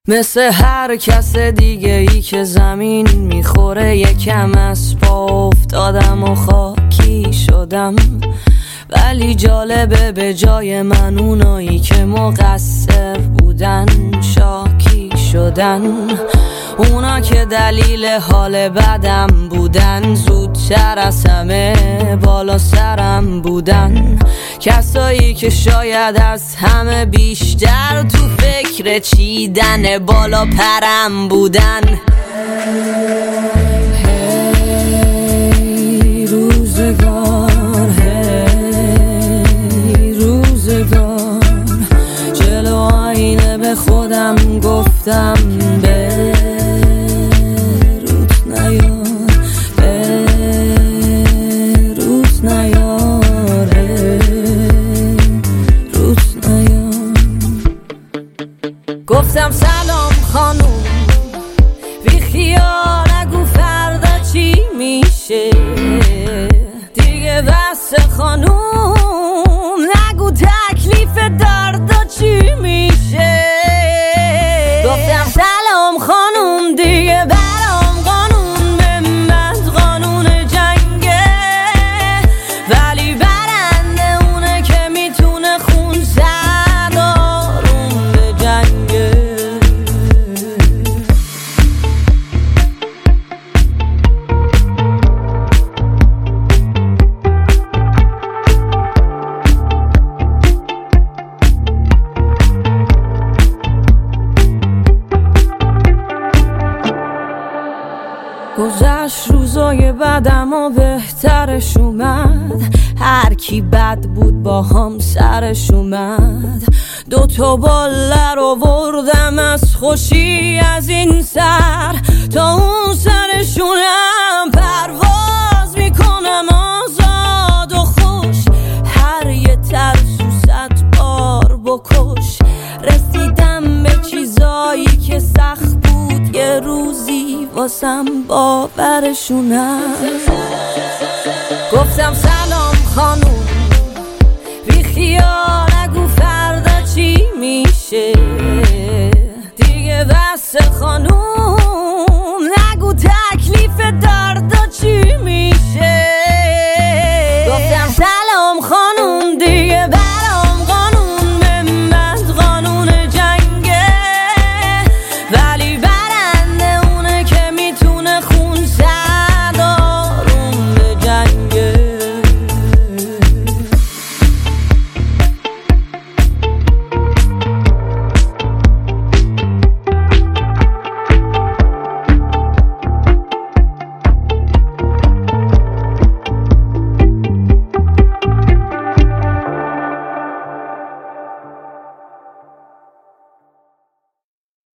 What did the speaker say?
مثل هر کس دیگه ای که زمین میخوره یکم از پا افتادم و خاکی شدم، ولی جالبه به جای من اونایی که مقصر بودن شاکی شدن. اونا که دلیل حال بدم بودن زودتر از همه بالا سرم بودن. کسایی که شاید از همه بیشتر تو فکر چیدن بالا پرم بودن. هی روزگار، هی روزگار، جلو آینه به خودم گفتم گفتم سلام خانوم، بی خیال نگو فردا چی میشه دیگه، بس خانوم نگو تکلیف دردا چی میشه. گفتم سلام خانوم، دیگه برام قانون ممت قانون جنگه، ولی برنده اونه که میتونه خون زد آروم به جنگه. گذشت روزای بعدم و بهترش اومد، هر کی بد بود با هم سرش اومد. 2 باله رو بردم از خوشی از این سر تا اون سرشونم، پرواز میکنم آزاد و خوش، هر یه ترسو 100 بار بکش. رسیدم به چیزایی که سخت بود یه روزی واسم باورشونم. گفتم سلام خانوم، بی خیال نگو فردا چی میشه